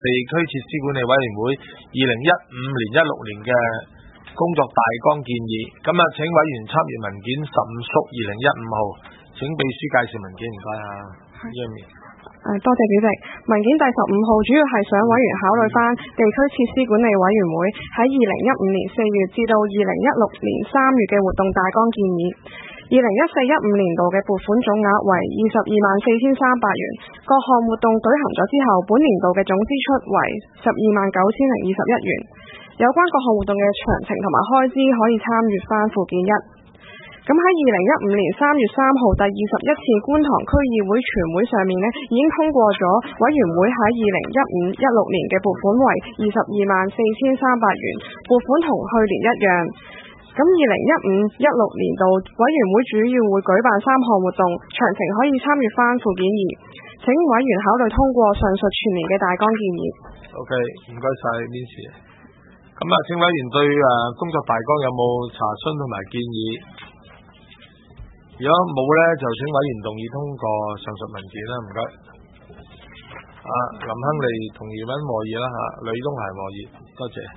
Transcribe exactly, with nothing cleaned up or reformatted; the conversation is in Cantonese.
地區設施管理委員會二零一五年、一六年嘅工作大綱建議。咁啊，請委員參閱文件十五縮二零一五號，請秘書介紹文件，唔該啊。 誒，多謝主席。文件第十五號主要係想委員考慮翻地區設施管理委員會喺二零一五年四月至到二零一六年三月嘅活動大綱建議。二零一四一五年度嘅撥款總額為二十二萬四千三百元，各項活動舉行咗之後，本年度嘅總支出為十二萬九千零二十一元。有關各項活動嘅詳情同埋開支可以參閱翻附件一。咁喺二零一五年三月三號第二十一次觀塘區議會全會上面呢，已經通過咗委員會喺二零一五一六年嘅撥款為二十二萬四千三百元，撥款同去年一樣。咁二零一五一六年度委員會主要會舉辦三項活動，詳情可以參閱翻附件二。請委員考慮通過上述全年嘅大綱建議。 OK， 唔該晒，Miss。咁啊，請委員對誒工作大綱有冇查詢同埋建議？如果冇咧，就請委員動議通過上述文件啦，唔該。啊，林亨利同余文和議啦嚇，呂東係和議，多謝。